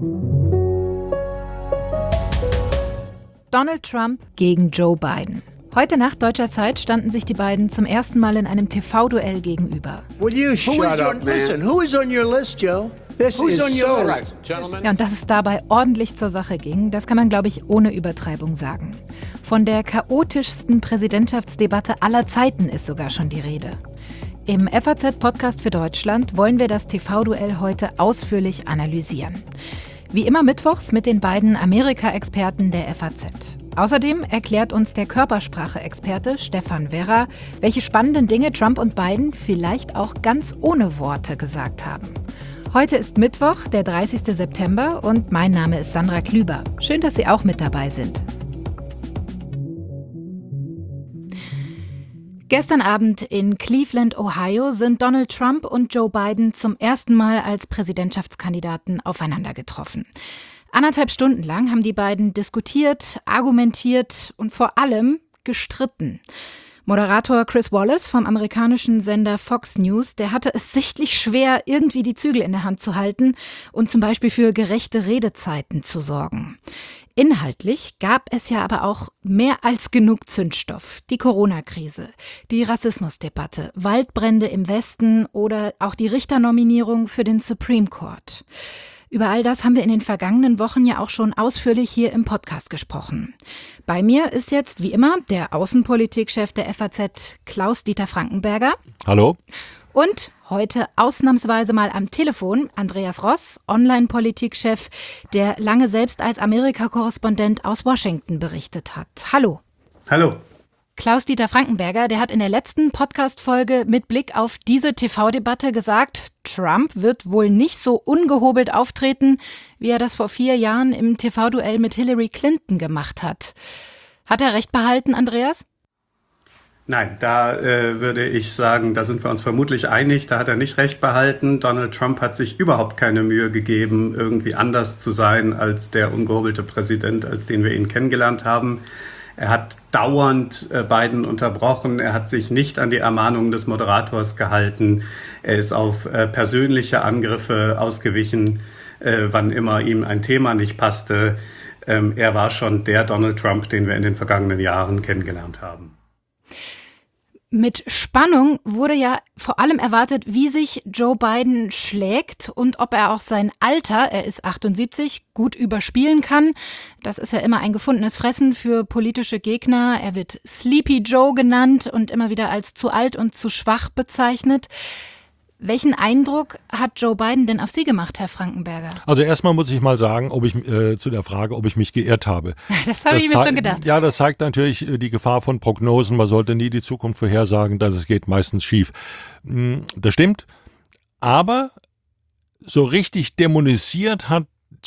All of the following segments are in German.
Donald Trump gegen Joe Biden. Heute Nacht deutscher Zeit standen sich die beiden zum ersten Mal in einem TV-Duell gegenüber. Will you shut up, man? Listen, who is on your list, Joe? Who's on your list? Ja, und dass es dabei ordentlich zur Sache ging, das kann man, glaube ich, ohne Übertreibung sagen. Von der chaotischsten Präsidentschaftsdebatte aller Zeiten ist sogar schon die Rede. Im FAZ-Podcast für Deutschland wollen wir das TV-Duell heute ausführlich analysieren. Wie immer mittwochs mit den beiden Amerika-Experten der FAZ. Außerdem erklärt uns der Körpersprache-Experte Stefan Werra, welche spannenden Dinge Trump und Biden vielleicht auch ganz ohne Worte gesagt haben. Heute ist Mittwoch, der 30. September und mein Name ist Sandra Klüber. Schön, dass Sie auch mit dabei sind. Gestern Abend in Cleveland, Ohio, sind Donald Trump und Joe Biden zum ersten Mal als Präsidentschaftskandidaten aufeinander getroffen. 1,5 Stunden lang haben die beiden diskutiert, argumentiert und vor allem gestritten. Moderator Chris Wallace vom amerikanischen Sender Fox News, der hatte es sichtlich schwer, irgendwie die Zügel in der Hand zu halten und zum Beispiel für gerechte Redezeiten zu sorgen. Inhaltlich gab es ja aber auch mehr als genug Zündstoff. Die Corona-Krise, die Rassismusdebatte, Waldbrände im Westen oder auch die Richternominierung für den Supreme Court. Über all das haben wir in den vergangenen Wochen ja auch schon ausführlich hier im Podcast gesprochen. Bei mir ist jetzt, wie immer, der Außenpolitikchef der FAZ, Klaus-Dieter Frankenberger. Hallo. Und heute ausnahmsweise mal am Telefon Andreas Ross, Online-Politikchef, der lange selbst als Amerika-Korrespondent aus Washington berichtet hat. Hallo. Hallo. Klaus-Dieter Frankenberger, der hat in der letzten Podcast-Folge mit Blick auf diese TV-Debatte gesagt, Trump wird wohl nicht so ungehobelt auftreten, wie er das vor 4 Jahren im TV-Duell mit Hillary Clinton gemacht hat. Hat er recht behalten, Andreas? Nein, da würde ich sagen, da sind wir uns vermutlich einig, da hat er nicht recht behalten. Donald Trump hat sich überhaupt keine Mühe gegeben, irgendwie anders zu sein als der ungehobelte Präsident, als den wir ihn kennengelernt haben. Er hat dauernd Biden unterbrochen, er hat sich nicht an die Ermahnungen des Moderators gehalten, er ist auf persönliche Angriffe ausgewichen, wann immer ihm ein Thema nicht passte. Er war schon der Donald Trump, den wir in den vergangenen Jahren kennengelernt haben. Mit Spannung wurde ja vor allem erwartet, wie sich Joe Biden schlägt und ob er auch sein Alter, er ist 78, gut überspielen kann. Das ist ja immer ein gefundenes Fressen für politische Gegner. Er wird Sleepy Joe genannt und immer wieder als zu alt und zu schwach bezeichnet. Welchen Eindruck hat Joe Biden denn auf Sie gemacht, Herr Frankenberger? Also erstmal muss ich mal sagen, zu der Frage, ob ich mich geirrt habe. Das habe ich mir schon gedacht. Ja, das zeigt natürlich die Gefahr von Prognosen. Man sollte nie die Zukunft vorhersagen, dass es geht meistens schief. Das stimmt. Aber so richtig dämonisiert hat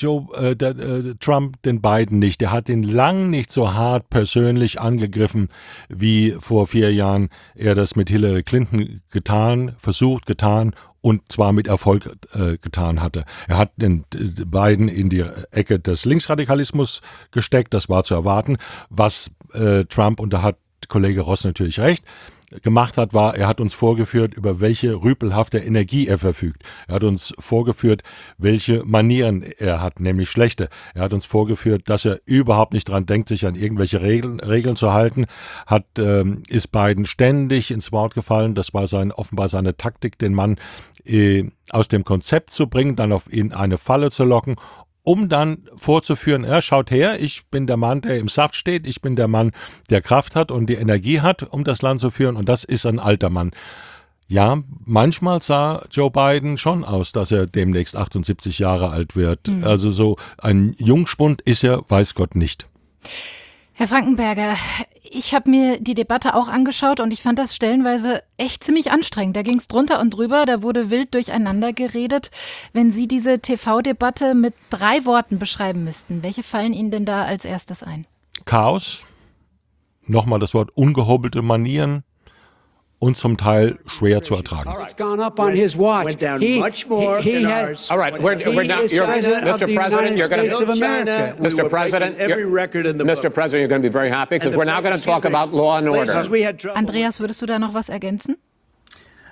Trump den Biden nicht. Der hat ihn lang nicht so hart persönlich angegriffen, wie vor 4 Jahren er das mit Hillary Clinton versucht getan und zwar mit Erfolg getan hatte. Er hat den Biden in die Ecke des Linksradikalismus gesteckt, das war zu erwarten. Was Trump, und da hat Kollege Ross natürlich recht, gemacht hat, war, er hat uns vorgeführt, über welche rüpelhafte Energie er verfügt. Er hat uns vorgeführt, welche Manieren er hat, nämlich schlechte. Er hat uns vorgeführt, dass er überhaupt nicht dran denkt, sich an irgendwelche Regeln zu halten. Ist Biden ständig ins Wort gefallen. Das war offenbar seine Taktik, den Mann aus dem Konzept zu bringen, dann auf ihn eine Falle zu locken, um dann vorzuführen, schaut her, ich bin der Mann, der im Saft steht, ich bin der Mann, der Kraft hat und die Energie hat, um das Land zu führen, und das ist ein alter Mann. Ja, manchmal sah Joe Biden schon aus, dass er demnächst 78 Jahre alt wird. Also so ein Jungspund ist er, weiß Gott, nicht. Herr Frankenberger, ich habe mir die Debatte auch angeschaut und ich fand das stellenweise echt ziemlich anstrengend. Da ging es drunter und drüber, da wurde wild durcheinander geredet. Wenn Sie diese TV-Debatte mit 3 Worten beschreiben müssten, welche fallen Ihnen denn da als erstes ein? Chaos, nochmal das Wort ungehobelte Manieren und zum Teil schwer zu ertragen. It's gone up on his watch. Went down much more than ours. All right, we're now. Mr. President, you're going to. Mr. President, every record in the book. Mr. President, you're going to be very happy because we're now going to talk about law and order. Andreas, würdest du da noch was ergänzen?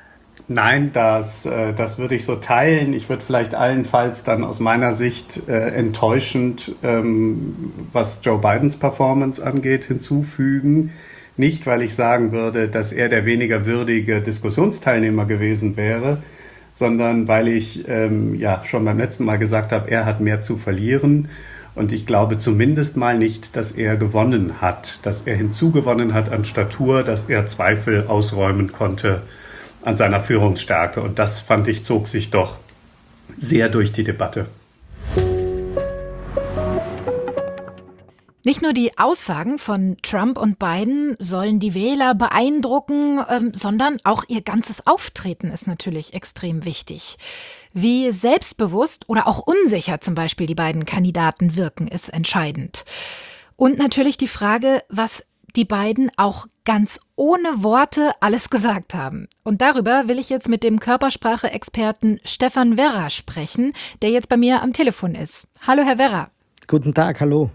Nein, das würde ich so teilen. Ich würde vielleicht allenfalls dann aus meiner Sicht enttäuschend, was Joe Bidens Performance angeht, hinzufügen. Nicht, weil ich sagen würde, dass er der weniger würdige Diskussionsteilnehmer gewesen wäre, sondern weil ich schon beim letzten Mal gesagt habe, er hat mehr zu verlieren. Und ich glaube zumindest mal nicht, dass er gewonnen hat, dass er hinzugewonnen hat an Statur, dass er Zweifel ausräumen konnte an seiner Führungsstärke. Und das, fand ich, zog sich doch sehr durch die Debatte. Nicht nur die Aussagen von Trump und Biden sollen die Wähler beeindrucken, sondern auch ihr ganzes Auftreten ist natürlich extrem wichtig. Wie selbstbewusst oder auch unsicher zum Beispiel die beiden Kandidaten wirken, ist entscheidend. Und natürlich die Frage, was die beiden auch ganz ohne Worte alles gesagt haben. Und darüber will ich jetzt mit dem Körpersprache-Experten Stefan Werra sprechen, der jetzt bei mir am Telefon ist. Hallo, Herr Werra. Guten Tag, hallo.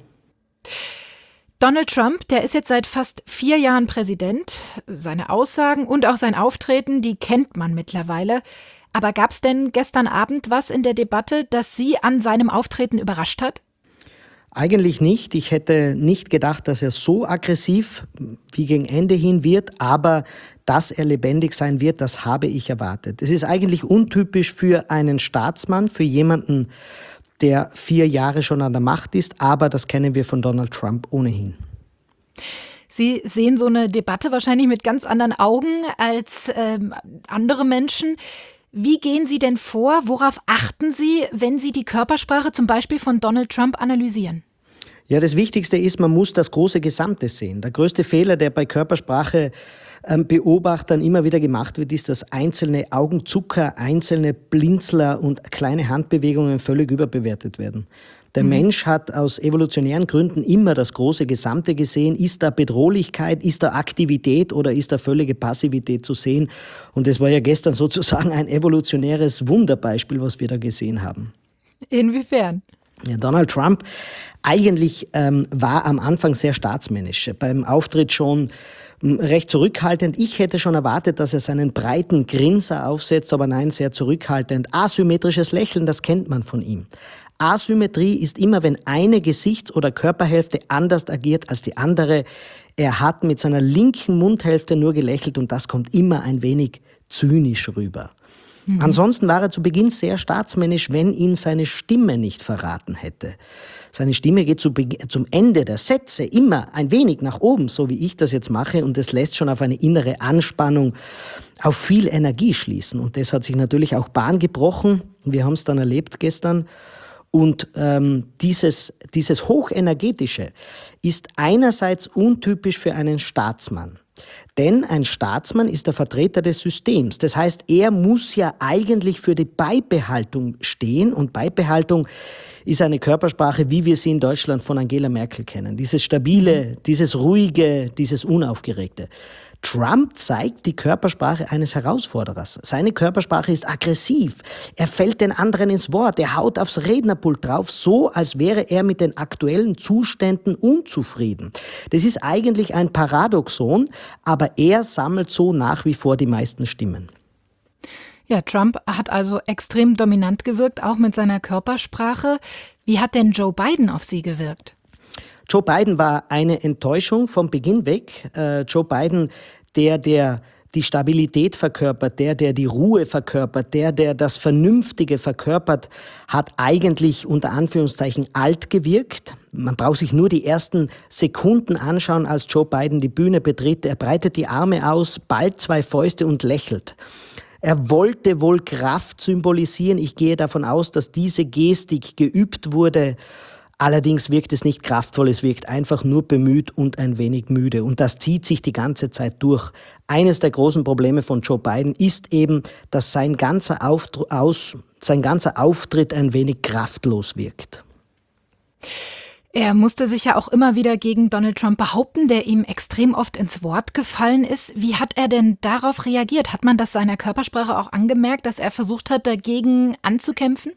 Donald Trump, der ist jetzt seit fast 4 Jahren Präsident. Seine Aussagen und auch sein Auftreten, die kennt man mittlerweile. Aber gab es denn gestern Abend was in der Debatte, das Sie an seinem Auftreten überrascht hat? Eigentlich nicht. Ich hätte nicht gedacht, dass er so aggressiv wie gegen Ende hin wird, aber dass er lebendig sein wird, das habe ich erwartet. Es ist eigentlich untypisch für einen Staatsmann, für jemanden, der 4 Jahre schon an der Macht ist, aber das kennen wir von Donald Trump ohnehin. Sie sehen so eine Debatte wahrscheinlich mit ganz anderen Augen als andere Menschen. Wie gehen Sie denn vor? Worauf achten Sie, wenn Sie die Körpersprache zum Beispiel von Donald Trump analysieren? Ja, das Wichtigste ist, man muss das große Gesamte sehen. Der größte Fehler, der bei Körpersprache Beobachtern immer wieder gemacht wird, ist, dass einzelne Augenzucker, einzelne Blinzler und kleine Handbewegungen völlig überbewertet werden. Der Mensch hat aus evolutionären Gründen immer das große Gesamte gesehen. Ist da Bedrohlichkeit, ist da Aktivität oder ist da völlige Passivität zu sehen? Und das war ja gestern sozusagen ein evolutionäres Wunderbeispiel, was wir da gesehen haben. Inwiefern? Ja, Donald Trump eigentlich war am Anfang sehr staatsmännisch. Beim Auftritt schon recht zurückhaltend. Ich hätte schon erwartet, dass er seinen breiten Grinser aufsetzt, aber nein, sehr zurückhaltend. Asymmetrisches Lächeln, das kennt man von ihm. Asymmetrie ist immer, wenn eine Gesichts- oder Körperhälfte anders agiert als die andere. Er hat mit seiner linken Mundhälfte nur gelächelt und das kommt immer ein wenig zynisch rüber. Ansonsten war er zu Beginn sehr staatsmännisch, wenn ihn seine Stimme nicht verraten hätte. Seine Stimme geht zum Ende der Sätze immer ein wenig nach oben, so wie ich das jetzt mache, und das lässt schon auf eine innere Anspannung, auf viel Energie schließen. Und das hat sich natürlich auch Bahn gebrochen. Wir haben es dann erlebt gestern. Und dieses Hochenergetische ist einerseits untypisch für einen Staatsmann. Denn ein Staatsmann ist der Vertreter des Systems. Das heißt, er muss ja eigentlich für die Beibehaltung stehen. Und Beibehaltung ist eine Körpersprache, wie wir sie in Deutschland von Angela Merkel kennen. Dieses Stabile, dieses Ruhige, dieses Unaufgeregte. Trump zeigt die Körpersprache eines Herausforderers. Seine Körpersprache ist aggressiv. Er fällt den anderen ins Wort. Er haut aufs Rednerpult drauf, so als wäre er mit den aktuellen Zuständen unzufrieden. Das ist eigentlich ein Paradoxon, aber er sammelt so nach wie vor die meisten Stimmen. Ja, Trump hat also extrem dominant gewirkt, auch mit seiner Körpersprache. Wie hat denn Joe Biden auf Sie gewirkt? Joe Biden war eine Enttäuschung vom Beginn weg. Joe Biden, der die Stabilität verkörpert, der die Ruhe verkörpert, der das Vernünftige verkörpert, hat eigentlich unter Anführungszeichen alt gewirkt. Man braucht sich nur die ersten Sekunden anschauen, als Joe Biden die Bühne betritt. Er breitet die Arme aus, ballt 2 Fäuste und lächelt. Er wollte wohl Kraft symbolisieren. Ich gehe davon aus, dass diese Gestik geübt wurde. Allerdings wirkt es nicht kraftvoll, es wirkt einfach nur bemüht und ein wenig müde. Und das zieht sich die ganze Zeit durch. Eines der großen Probleme von Joe Biden ist eben, dass sein ganzer Auftritt ein wenig kraftlos wirkt. Er musste sich ja auch immer wieder gegen Donald Trump behaupten, der ihm extrem oft ins Wort gefallen ist. Wie hat er denn darauf reagiert? Hat man das seiner Körpersprache auch angemerkt, dass er versucht hat, dagegen anzukämpfen?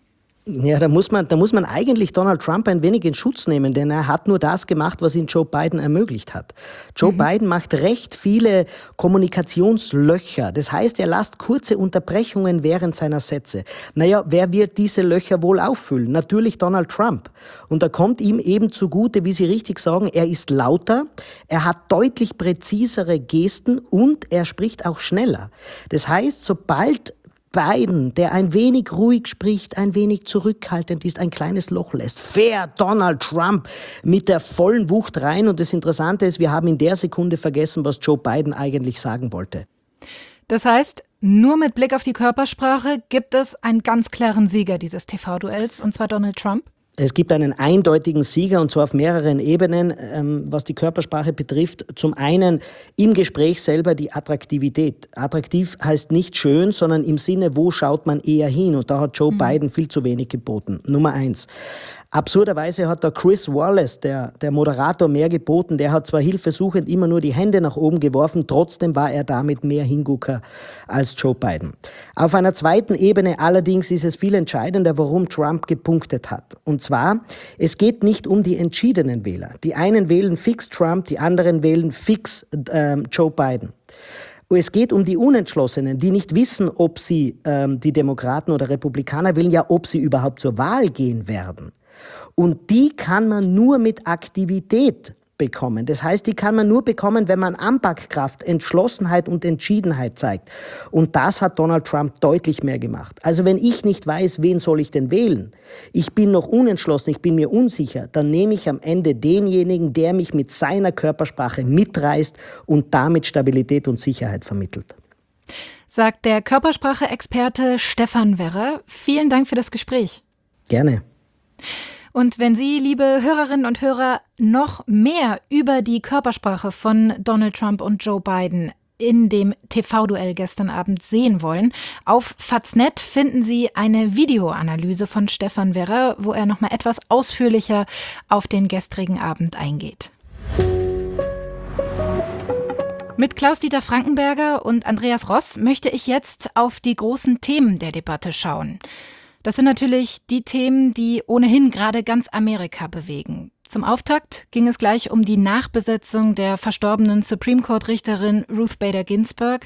Ja, da muss man eigentlich Donald Trump ein wenig in Schutz nehmen, denn er hat nur das gemacht, was ihn Joe Biden ermöglicht hat. Joe Biden macht recht viele Kommunikationslöcher. Das heißt, er lässt kurze Unterbrechungen während seiner Sätze. Naja, wer wird diese Löcher wohl auffüllen? Natürlich Donald Trump. Und da kommt ihm eben zugute, wie Sie richtig sagen, er ist lauter, er hat deutlich präzisere Gesten und er spricht auch schneller. Das heißt, sobald Biden, der ein wenig ruhig spricht, ein wenig zurückhaltend ist, ein kleines Loch lässt, fährt Donald Trump mit der vollen Wucht rein. Und das Interessante ist, wir haben in der Sekunde vergessen, was Joe Biden eigentlich sagen wollte. Das heißt, nur mit Blick auf die Körpersprache gibt es einen ganz klaren Sieger dieses TV-Duells, und zwar Donald Trump? Es gibt einen eindeutigen Sieger, und zwar auf mehreren Ebenen, was die Körpersprache betrifft. Zum einen im Gespräch selber die Attraktivität. Attraktiv heißt nicht schön, sondern im Sinne, wo schaut man eher hin? Und da hat Joe Biden viel zu wenig geboten. Nummer 1. Absurderweise hat da Chris Wallace, der Moderator, mehr geboten. Der hat zwar hilfesuchend immer nur die Hände nach oben geworfen, trotzdem war er damit mehr Hingucker als Joe Biden. Auf einer zweiten Ebene allerdings ist es viel entscheidender, warum Trump gepunktet hat. Und zwar, es geht nicht um die entschiedenen Wähler. Die einen wählen fix Trump, die anderen wählen fix Joe Biden. Es geht um die Unentschlossenen, die nicht wissen, ob sie die Demokraten oder Republikaner wählen, ja, ob sie überhaupt zur Wahl gehen werden. Und die kann man nur mit Aktivität bekommen. Das heißt, die kann man nur bekommen, wenn man Anpackkraft, Entschlossenheit und Entschiedenheit zeigt. Und das hat Donald Trump deutlich mehr gemacht. Also wenn ich nicht weiß, wen soll ich denn wählen, ich bin noch unentschlossen, ich bin mir unsicher, dann nehme ich am Ende denjenigen, der mich mit seiner Körpersprache mitreißt und damit Stabilität und Sicherheit vermittelt. Sagt der Körpersprache-Experte Stefan Werrer. Vielen Dank für das Gespräch. Gerne. Und wenn Sie, liebe Hörerinnen und Hörer, noch mehr über die Körpersprache von Donald Trump und Joe Biden in dem TV-Duell gestern Abend sehen wollen, auf Faz.net finden Sie eine Videoanalyse von Stefan Werrer, wo er nochmal etwas ausführlicher auf den gestrigen Abend eingeht. Mit Klaus-Dieter Frankenberger und Andreas Ross möchte ich jetzt auf die großen Themen der Debatte schauen. Das sind natürlich die Themen, die ohnehin gerade ganz Amerika bewegen. Zum Auftakt ging es gleich um die Nachbesetzung der verstorbenen Supreme Court-Richterin Ruth Bader Ginsburg.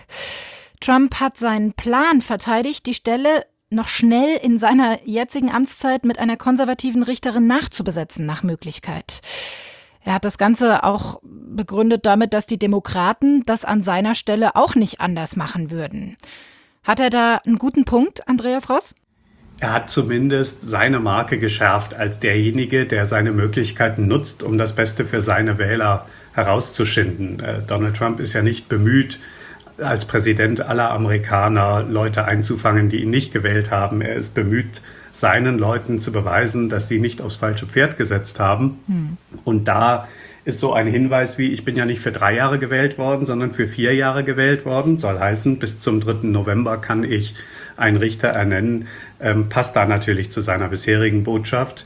Trump hat seinen Plan verteidigt, die Stelle noch schnell in seiner jetzigen Amtszeit mit einer konservativen Richterin nachzubesetzen, nach Möglichkeit. Er hat das Ganze auch begründet damit, dass die Demokraten das an seiner Stelle auch nicht anders machen würden. Hat er da einen guten Punkt, Andreas Ross? Er hat zumindest seine Marke geschärft als derjenige, der seine Möglichkeiten nutzt, um das Beste für seine Wähler herauszuschinden. Donald Trump ist ja nicht bemüht, als Präsident aller Amerikaner Leute einzufangen, die ihn nicht gewählt haben. Er ist bemüht, seinen Leuten zu beweisen, dass sie nicht aufs falsche Pferd gesetzt haben. Und da ist so ein Hinweis wie, ich bin ja nicht für 3 Jahre gewählt worden, sondern für 4 Jahre gewählt worden. Soll heißen, bis zum 3. November kann ich einen Richter ernennen, passt da natürlich zu seiner bisherigen Botschaft.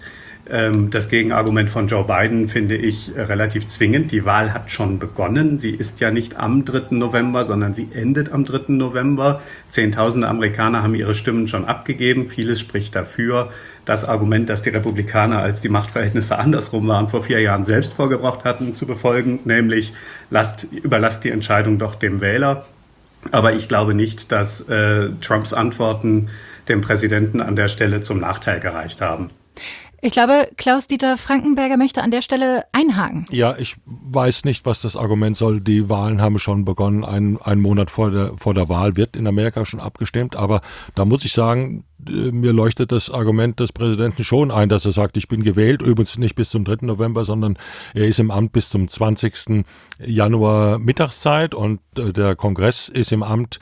Das Gegenargument von Joe Biden finde ich relativ zwingend. Die Wahl hat schon begonnen. Sie ist ja nicht am 3. November, sondern sie endet am 3. November. Zehntausende Amerikaner haben ihre Stimmen schon abgegeben. Vieles spricht dafür. Das Argument, dass die Republikaner, als die Machtverhältnisse andersrum waren, vor 4 Jahren selbst vorgebracht hatten, zu befolgen, nämlich überlasst die Entscheidung doch dem Wähler. Aber ich glaube nicht, dass Trumps Antworten dem Präsidenten an der Stelle zum Nachteil gereicht haben. Ich glaube, Klaus-Dieter Frankenberger möchte an der Stelle einhaken. Ja, ich weiß nicht, was das Argument soll. Die Wahlen haben schon begonnen. Ein Monat vor der Wahl wird in Amerika schon abgestimmt. Aber da muss ich sagen, mir leuchtet das Argument des Präsidenten schon ein, dass er sagt, ich bin gewählt, übrigens nicht bis zum 3. November, sondern er ist im Amt bis zum 20. Januar Mittagszeit und der Kongress ist im Amt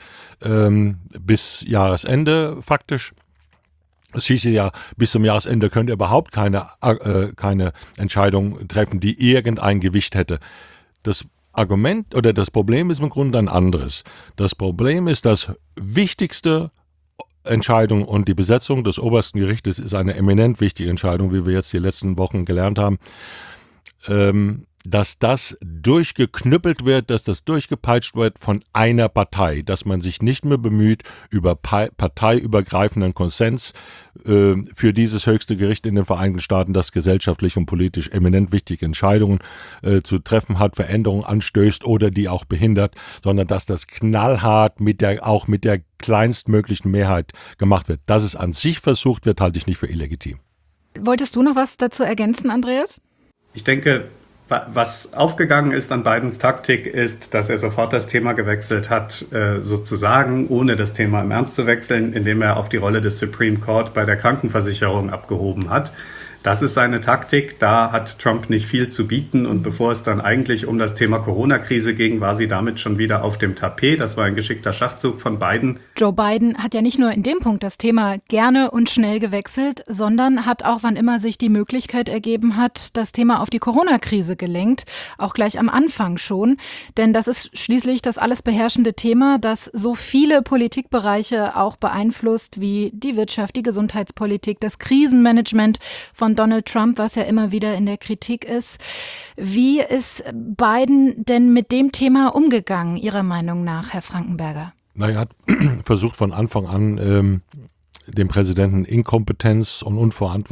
bis Jahresende faktisch. Es hieße ja, bis zum Jahresende könnte er überhaupt keine Entscheidung treffen, die irgendein Gewicht hätte. Das Argument oder das Problem ist im Grunde ein anderes. Das Problem ist, dass wichtigste Entscheidung und die Besetzung des obersten Gerichtes ist eine eminent wichtige Entscheidung, wie wir jetzt die letzten Wochen gelernt haben. dass das durchgeknüppelt wird, dass das durchgepeitscht wird von einer Partei, dass man sich nicht mehr bemüht, über parteiübergreifenden Konsens für dieses höchste Gericht in den Vereinigten Staaten, das gesellschaftlich und politisch eminent wichtige Entscheidungen zu treffen hat, Veränderungen anstößt oder die auch behindert, sondern dass das knallhart auch mit der kleinstmöglichen Mehrheit gemacht wird. Dass es an sich versucht wird, halte ich nicht für illegitim. Wolltest du noch was dazu ergänzen, Andreas? Ich denke, was aufgegangen ist an Bidens Taktik ist, dass er sofort das Thema gewechselt hat, sozusagen, ohne das Thema im Ernst zu wechseln, indem er auf die Rolle des Supreme Court bei der Krankenversicherung abgehoben hat. Das ist seine Taktik, da hat Trump nicht viel zu bieten und bevor es dann eigentlich um das Thema Corona-Krise ging, war sie damit schon wieder auf dem Tapet. Das war ein geschickter Schachzug von Biden. Joe Biden hat ja nicht nur in dem Punkt das Thema gerne und schnell gewechselt, sondern hat auch, wann immer sich die Möglichkeit ergeben hat, das Thema auf die Corona-Krise gelenkt, auch gleich am Anfang schon. Denn das ist schließlich das alles beherrschende Thema, das so viele Politikbereiche auch beeinflusst, wie die Wirtschaft, die Gesundheitspolitik, das Krisenmanagement von Donald Trump, was ja immer wieder in der Kritik ist. Wie ist Biden denn mit dem Thema umgegangen, Ihrer Meinung nach, Herr Frankenberger? Er hat versucht von Anfang an dem Präsidenten Inkompetenz und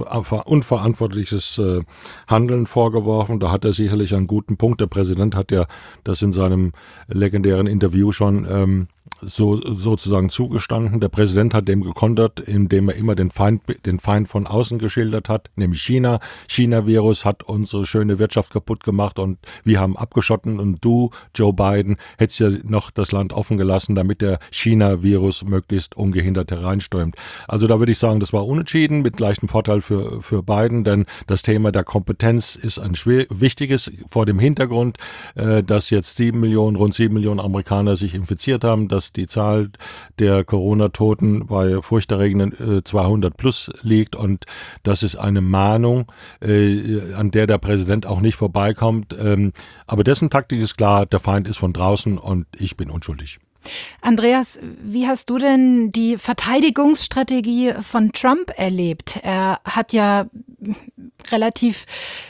unverantwortliches Handeln vorgeworfen. Da hat er sicherlich einen guten Punkt. Der Präsident hat ja das in seinem legendären Interview schon sozusagen zugestanden. Der Präsident hat dem gekontert, indem er immer den Feind von außen geschildert hat, nämlich China. China-Virus hat unsere schöne Wirtschaft kaputt gemacht und wir haben abgeschotten und du, Joe Biden, hättest ja noch das Land offen gelassen, damit der China-Virus möglichst ungehindert hereinströmt. Also da würde ich sagen, das war unentschieden mit leichtem Vorteil für Biden, denn das Thema der Kompetenz ist ein wichtiges vor dem Hintergrund, dass jetzt rund 7 Millionen Amerikaner sich infiziert haben, dass die Zahl der Corona-Toten bei furchterregenden 200 plus liegt und das ist eine Mahnung, an der der Präsident auch nicht vorbeikommt. Aber dessen Taktik ist klar, der Feind ist von draußen und ich bin unschuldig. Andreas, wie hast du denn die Verteidigungsstrategie von Trump erlebt? Er hat ja relativ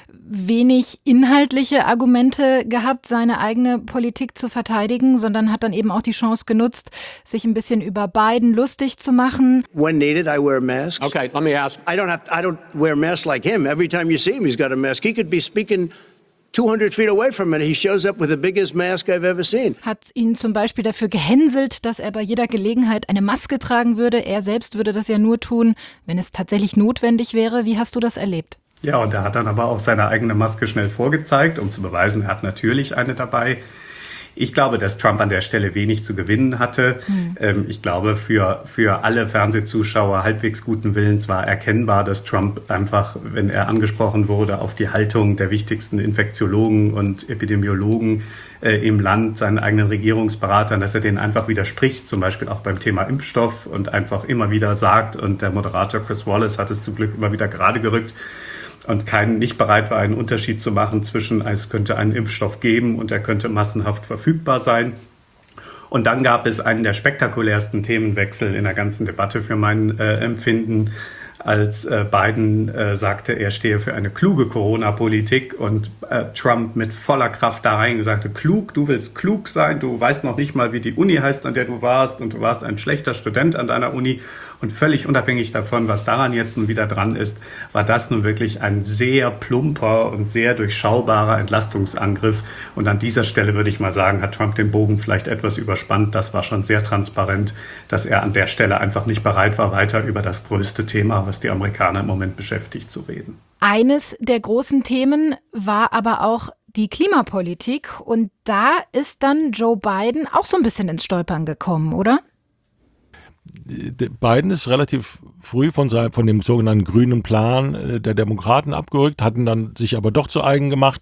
wenig inhaltliche Argumente gehabt, seine eigene Politik zu verteidigen, sondern hat dann eben auch die Chance genutzt, sich ein bisschen über Biden lustig zu machen. When needed, I wear masks. Okay, let me ask. I don't wear masks like him. Every time you see him, he's got a mask. He could be speaking 200 feet away from it. He shows up with the biggest mask I've ever seen. Hat ihn zum Beispiel dafür gehänselt, dass er bei jeder Gelegenheit eine Maske tragen würde. Er selbst würde das ja nur tun, wenn es tatsächlich notwendig wäre. Wie hast du das erlebt? Ja, und er hat dann aber auch seine eigene Maske schnell vorgezeigt, um zu beweisen, er hat natürlich eine dabei. Ich glaube, dass Trump an der Stelle wenig zu gewinnen hatte. Ich glaube, für alle Fernsehzuschauer halbwegs guten Willens war erkennbar, dass Trump einfach, wenn er angesprochen wurde, auf die Haltung der wichtigsten Infektiologen und Epidemiologen im Land, seinen eigenen Regierungsberatern, dass er denen einfach widerspricht, zum Beispiel auch beim Thema Impfstoff und einfach immer wieder sagt, und der Moderator Chris Wallace hat es zum Glück immer wieder gerade gerückt, und nicht bereit war, einen Unterschied zu machen zwischen, es könnte einen Impfstoff geben und er könnte massenhaft verfügbar sein. Und dann gab es einen der spektakulärsten Themenwechsel in der ganzen Debatte für mein Empfinden, als Biden sagte, er stehe für eine kluge Corona-Politik und Trump mit voller Kraft da rein sagte, klug, du willst klug sein, du weißt noch nicht mal, wie die Uni heißt, an der du warst und du warst ein schlechter Student an deiner Uni. Und völlig unabhängig davon, was daran jetzt nun wieder dran ist, war das nun wirklich ein sehr plumper und sehr durchschaubarer Entlastungsangriff. Und an dieser Stelle würde ich mal sagen, hat Trump den Bogen vielleicht etwas überspannt. Das war schon sehr transparent, dass er an der Stelle einfach nicht bereit war, weiter über das größte Thema, was die Amerikaner im Moment beschäftigt, zu reden. Eines der großen Themen war aber auch die Klimapolitik. Und da ist dann Joe Biden auch so ein bisschen ins Stolpern gekommen, oder? Biden ist relativ früh von dem sogenannten grünen Plan der Demokraten abgerückt, hatten dann sich aber doch zu eigen gemacht.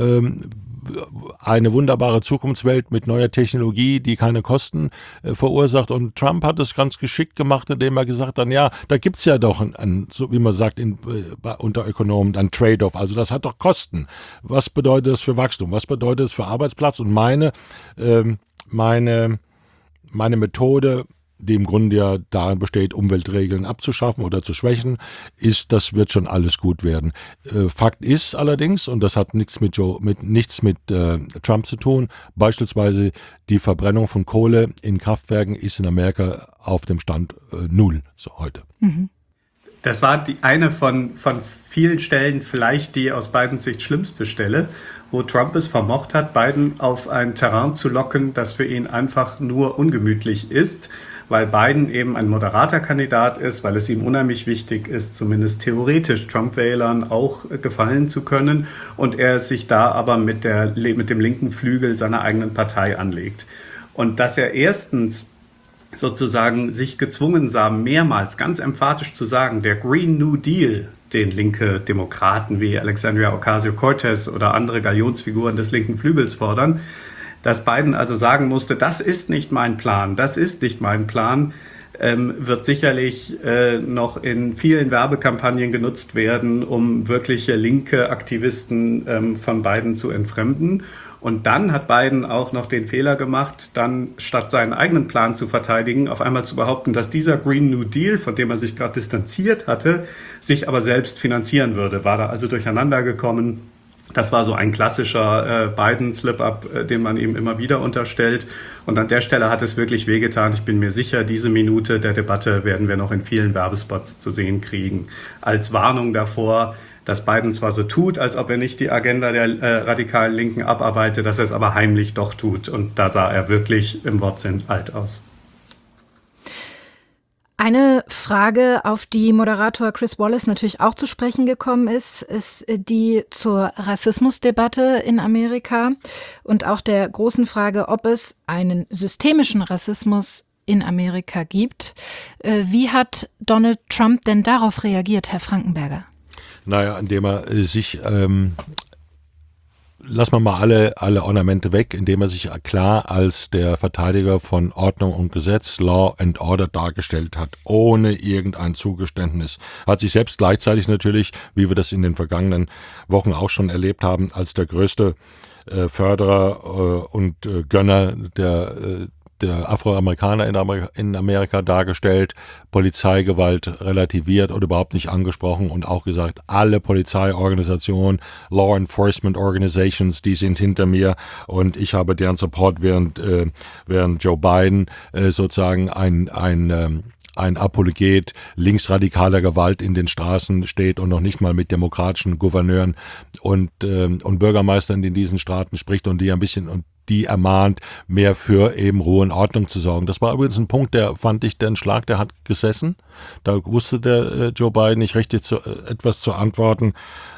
Eine wunderbare Zukunftswelt mit neuer Technologie, die keine Kosten verursacht. Und Trump hat es ganz geschickt gemacht, indem er gesagt hat, ja, da gibt's ja doch so wie man sagt unter Ökonomen, ein Trade-off. Also das hat doch Kosten. Was bedeutet das für Wachstum? Was bedeutet das für Arbeitsplatz? Und meine Methode die im Grunde ja darin besteht, Umweltregeln abzuschaffen oder zu schwächen, das wird schon alles gut werden. Fakt ist allerdings, und das hat nichts mit Trump zu tun, beispielsweise die Verbrennung von Kohle in Kraftwerken ist in Amerika auf dem Stand 0 so heute. Mhm. Das war eine von vielen Stellen, vielleicht die aus Bidens Sicht schlimmste Stelle, wo Trump es vermocht hat, Biden auf ein Terrain zu locken, das für ihn einfach nur ungemütlich ist, weil Biden eben ein moderater Kandidat ist, weil es ihm unheimlich wichtig ist, zumindest theoretisch Trump-Wählern auch gefallen zu können und er sich da aber mit dem linken Flügel seiner eigenen Partei anlegt. Und dass er erstens sozusagen sich gezwungen sah, mehrmals ganz emphatisch zu sagen, der Green New Deal, den linke Demokraten wie Alexandria Ocasio-Cortez oder andere Galionsfiguren des linken Flügels fordern, dass Biden also sagen musste, das ist nicht mein Plan, wird sicherlich noch in vielen Werbekampagnen genutzt werden, um wirkliche linke Aktivisten von Biden zu entfremden. Und dann hat Biden auch noch den Fehler gemacht, dann statt seinen eigenen Plan zu verteidigen, auf einmal zu behaupten, dass dieser Green New Deal, von dem er sich gerade distanziert hatte, sich aber selbst finanzieren würde. War da also durcheinander gekommen. Das war so ein klassischer Biden-Slip-Up, den man ihm immer wieder unterstellt. Und an der Stelle hat es wirklich wehgetan. Ich bin mir sicher, diese Minute der Debatte werden wir noch in vielen Werbespots zu sehen kriegen. Als Warnung davor, dass Biden zwar so tut, als ob er nicht die Agenda der radikalen Linken abarbeitet, dass er es aber heimlich doch tut. Und da sah er wirklich im Wortsinn alt aus. Eine Frage, auf die Moderator Chris Wallace natürlich auch zu sprechen gekommen ist die zur Rassismusdebatte in Amerika und auch der großen Frage, ob es einen systemischen Rassismus in Amerika gibt. Wie hat Donald Trump denn darauf reagiert, Herr Frankenberger? Naja, indem er sich, lassen wir mal alle Ornamente weg, indem er sich klar als der Verteidiger von Ordnung und Gesetz, Law and Order dargestellt hat, ohne irgendein Zugeständnis. Hat sich selbst gleichzeitig natürlich, wie wir das in den vergangenen Wochen auch schon erlebt haben, als der größte Förderer und Gönner der Afroamerikaner in Amerika dargestellt, Polizeigewalt relativiert oder überhaupt nicht angesprochen und auch gesagt, alle Polizeiorganisationen, Law Enforcement Organizations, die sind hinter mir und ich habe deren Support, während Joe Biden sozusagen ein Apologet linksradikaler Gewalt in den Straßen steht und noch nicht mal mit demokratischen Gouverneuren und Bürgermeistern in diesen Staaten spricht und die ermahnt, mehr für eben Ruhe und Ordnung zu sorgen. Das war übrigens ein Punkt, der hat gesessen. Da wusste der Joe Biden nicht richtig etwas zu antworten.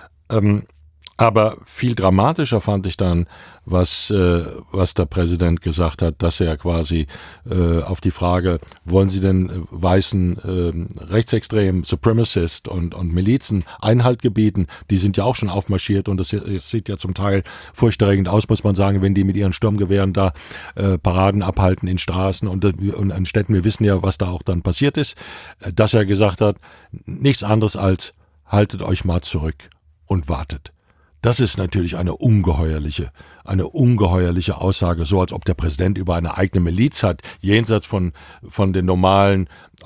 Aber viel dramatischer fand ich dann, was der Präsident gesagt hat, dass er quasi auf die Frage, wollen Sie denn weißen Rechtsextremen, Supremacist und Milizen Einhalt gebieten, die sind ja auch schon aufmarschiert und das sieht ja zum Teil furchterregend aus, muss man sagen, wenn die mit ihren Sturmgewehren da Paraden abhalten in Straßen und in Städten. Wir wissen ja, was da auch dann passiert ist, dass er gesagt hat, nichts anderes als haltet euch mal zurück und wartet. Das ist natürlich eine ungeheuerliche Aussage, so als ob der Präsident über eine eigene Miliz hat, jenseits von den normalen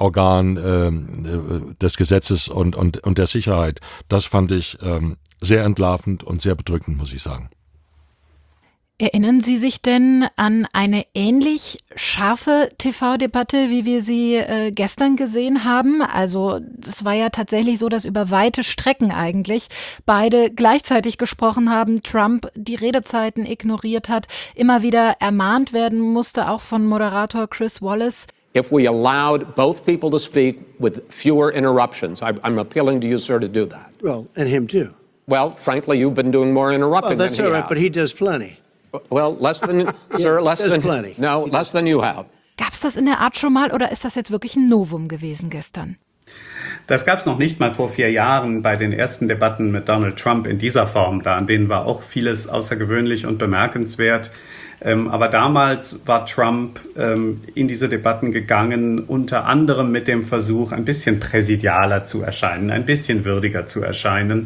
Organen des Gesetzes und der Sicherheit. Das fand ich sehr entlarvend und sehr bedrückend, muss ich sagen. Erinnern Sie sich denn an eine ähnlich scharfe TV-Debatte, wie wir sie gestern gesehen haben? Also es war ja tatsächlich so, dass über weite Strecken eigentlich beide gleichzeitig gesprochen haben, Trump die Redezeiten ignoriert hat, immer wieder ermahnt werden musste, auch von Moderator Chris Wallace. If we allowed both people to speak with fewer interruptions, I'm appealing to you, sir, to do that. Well, and him too. Well, frankly, you've been doing more interrupting than he has. That's all right, but he does plenty. Well, less than, sir, less than you have. Gab's das in der Art schon mal oder ist das jetzt wirklich ein Novum gewesen gestern? Das gab es noch nicht mal vor 4 Jahren bei den ersten Debatten mit Donald Trump in dieser Form. An denen war auch vieles außergewöhnlich und bemerkenswert. Aber damals war Trump in diese Debatten gegangen, unter anderem mit dem Versuch, ein bisschen präsidialer zu erscheinen, ein bisschen würdiger zu erscheinen,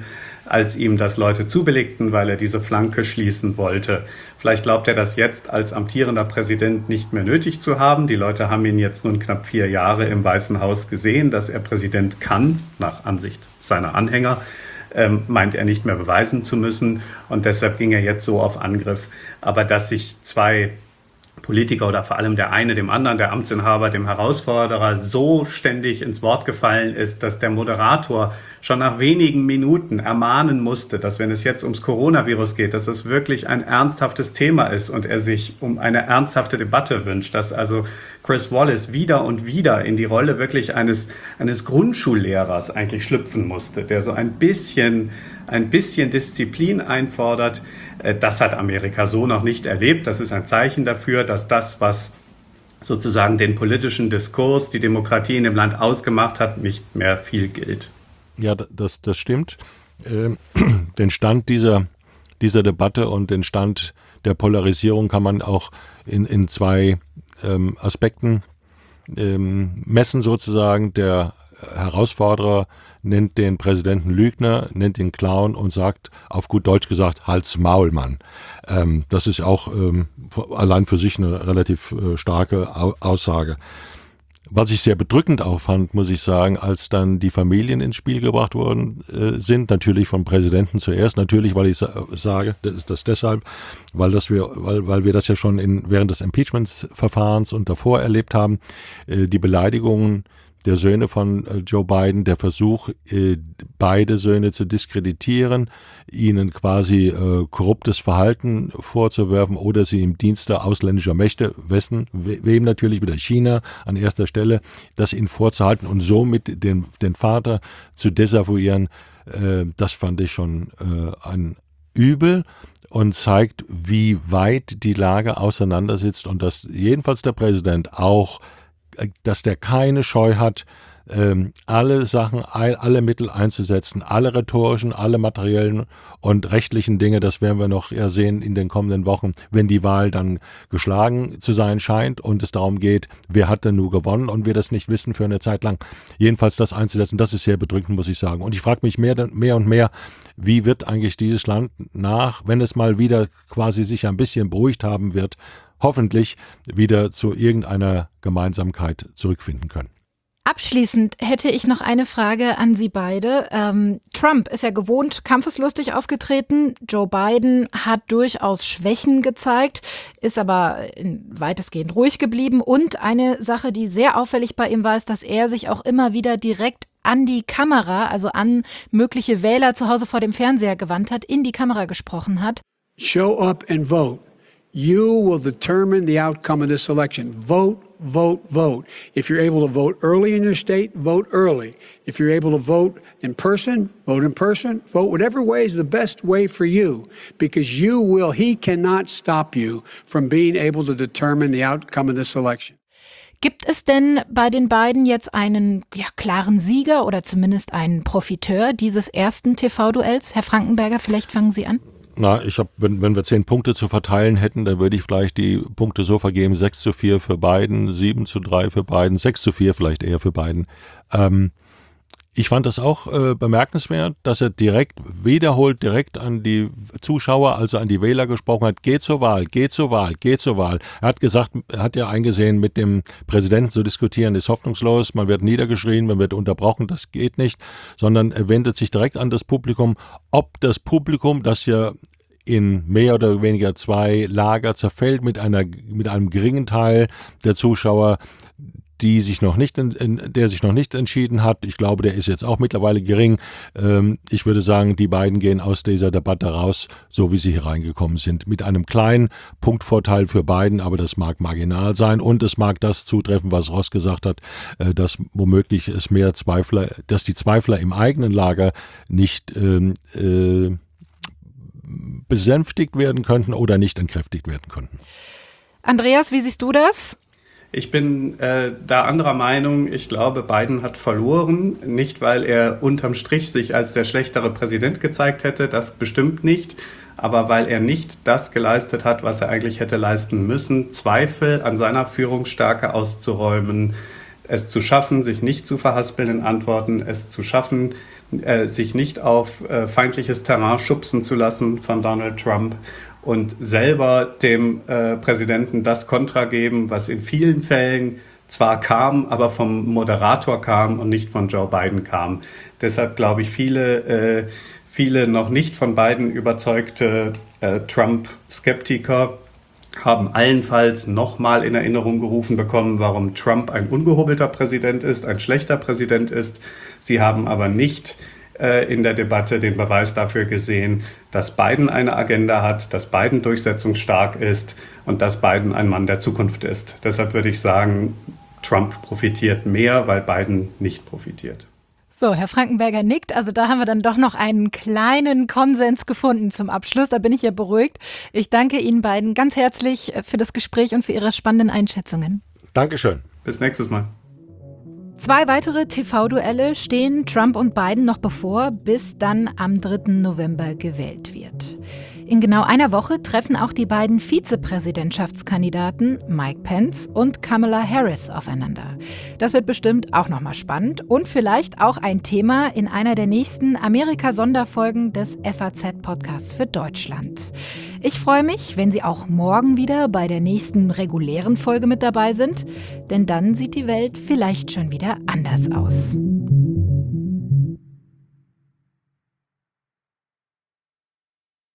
als ihm das Leute zubilligten, weil er diese Flanke schließen wollte. Vielleicht glaubt er das jetzt als amtierender Präsident nicht mehr nötig zu haben. Die Leute haben ihn jetzt nun knapp 4 Jahre im Weißen Haus gesehen, dass er Präsident kann, nach Ansicht seiner Anhänger, meint er nicht mehr beweisen zu müssen. Und deshalb ging er jetzt so auf Angriff. Aber dass sich zwei Politiker oder vor allem der eine dem anderen, der Amtsinhaber, dem Herausforderer, so ständig ins Wort gefallen ist, dass der Moderator schon nach wenigen Minuten ermahnen musste, dass wenn es jetzt ums Coronavirus geht, dass es wirklich ein ernsthaftes Thema ist und er sich um eine ernsthafte Debatte wünscht, dass also Chris Wallace wieder und wieder in die Rolle wirklich eines Grundschullehrers eigentlich schlüpfen musste, der so ein bisschen Disziplin einfordert. Das hat Amerika so noch nicht erlebt. Das ist ein Zeichen dafür, dass das, was sozusagen den politischen Diskurs, die Demokratie in dem Land ausgemacht hat, nicht mehr viel gilt. Ja, das stimmt. Den Stand dieser Debatte und den Stand der Polarisierung kann man auch in 2 Aspekten messen sozusagen. Der Herausforderer nennt den Präsidenten Lügner, nennt ihn Clown und sagt, auf gut Deutsch gesagt, Halt's Maul, Mann. Das ist auch allein für sich eine relativ starke Aussage. Was ich sehr bedrückend auch fand, muss ich sagen, als dann die Familien ins Spiel gebracht worden sind, natürlich vom Präsidenten zuerst, natürlich, weil ich sage, das deshalb, weil wir das ja schon während des Impeachment-Verfahrens und davor erlebt haben, die Beleidigungen der Söhne von Joe Biden, der Versuch, beide Söhne zu diskreditieren, ihnen quasi korruptes Verhalten vorzuwerfen oder sie im Dienste ausländischer Mächte, wem natürlich wieder China an erster Stelle, das ihnen vorzuhalten und somit den Vater zu desavouieren, das fand ich schon ein Übel und zeigt, wie weit die Lage auseinandersitzt und dass jedenfalls der Präsident auch, dass der keine Scheu hat, alle Sachen, alle Mittel einzusetzen, alle rhetorischen, alle materiellen und rechtlichen Dinge, das werden wir noch sehen in den kommenden Wochen, wenn die Wahl dann geschlagen zu sein scheint und es darum geht, wer hat denn nur gewonnen und wir das nicht wissen für eine Zeit lang. Jedenfalls das einzusetzen, das ist sehr bedrückend, muss ich sagen. Und ich frage mich mehr und mehr, wie wird eigentlich dieses Land wenn es mal wieder quasi sich ein bisschen beruhigt haben wird, hoffentlich wieder zu irgendeiner Gemeinsamkeit zurückfinden können. Abschließend hätte ich noch eine Frage an Sie beide. Trump ist ja gewohnt kampfeslustig aufgetreten. Joe Biden hat durchaus Schwächen gezeigt, ist aber weitestgehend ruhig geblieben. Und eine Sache, die sehr auffällig bei ihm war, ist, dass er sich auch immer wieder direkt an die Kamera, also an mögliche Wähler zu Hause vor dem Fernseher gewandt hat, in die Kamera gesprochen hat. Show up and vote. You will determine the outcome of this election. Vote, vote, vote. If you're able to vote early in your state, vote early. If you're able to vote in person, vote in person. Vote whatever way is the best way for you, because he cannot stop you from being able to determine the outcome of this election. Gibt es denn bei den beiden jetzt einen klaren Sieger oder zumindest einen Profiteur dieses ersten TV-Duells? Herr Frankenberger, vielleicht fangen Sie an. Wenn wir 10 Punkte zu verteilen hätten, dann würde ich vielleicht die Punkte so vergeben, 6:4 für Biden, 7:3 für Biden, 6:4 vielleicht eher für Biden. Ich fand das auch bemerkenswert, dass er wiederholt direkt an die Zuschauer, also an die Wähler gesprochen hat, geht zur Wahl, geht zur Wahl, geht zur Wahl. Er hat gesagt, hat ja eingesehen, mit dem Präsidenten zu diskutieren ist hoffnungslos, man wird niedergeschrien, man wird unterbrochen, das geht nicht, sondern er wendet sich direkt an das Publikum, ob das Publikum, das ja in mehr oder weniger 2 Lager zerfällt, mit einem geringen Teil der Zuschauer, der sich noch nicht entschieden hat. Ich glaube, der ist jetzt auch mittlerweile gering. Ich würde sagen, die beiden gehen aus dieser Debatte raus, so wie sie hier reingekommen sind. Mit einem kleinen Punktvorteil für Biden, aber das mag marginal sein. Und es mag das zutreffen, was Ross gesagt hat, dass womöglich dass die Zweifler im eigenen Lager nicht besänftigt werden könnten oder nicht entkräftigt werden könnten. Andreas, wie siehst du das? Ich bin da anderer Meinung. Ich glaube, Biden hat verloren. Nicht, weil er unterm Strich sich als der schlechtere Präsident gezeigt hätte, das bestimmt nicht, aber weil er nicht das geleistet hat, was er eigentlich hätte leisten müssen, Zweifel an seiner Führungsstärke auszuräumen, es zu schaffen, sich nicht zu verhaspeln in Antworten, es zu schaffen, sich nicht auf feindliches Terrain schubsen zu lassen von Donald Trump und selber dem Präsidenten das Kontra geben, was in vielen Fällen zwar kam, aber vom Moderator kam und nicht von Joe Biden kam. Deshalb glaube ich, viele noch nicht von Biden überzeugte Trump-Skeptiker haben allenfalls nochmal in Erinnerung gerufen bekommen, warum Trump ein ungehobelter Präsident ist, ein schlechter Präsident ist. Sie haben aber nicht in der Debatte den Beweis dafür gesehen, dass Biden eine Agenda hat, dass Biden durchsetzungsstark ist und dass Biden ein Mann der Zukunft ist. Deshalb würde ich sagen, Trump profitiert mehr, weil Biden nicht profitiert. So, Herr Frankenberger nickt. Also da haben wir dann doch noch einen kleinen Konsens gefunden zum Abschluss. Da bin ich ja beruhigt. Ich danke Ihnen beiden ganz herzlich für das Gespräch und für Ihre spannenden Einschätzungen. Dankeschön. Bis nächstes Mal. 2 weitere TV-Duelle stehen Trump und Biden noch bevor, bis dann am 3. November gewählt wird. In genau einer Woche treffen auch die beiden Vizepräsidentschaftskandidaten Mike Pence und Kamala Harris aufeinander. Das wird bestimmt auch nochmal spannend und vielleicht auch ein Thema in einer der nächsten Amerika-Sonderfolgen des FAZ-Podcasts für Deutschland. Ich freue mich, wenn Sie auch morgen wieder bei der nächsten regulären Folge mit dabei sind, denn dann sieht die Welt vielleicht schon wieder anders aus.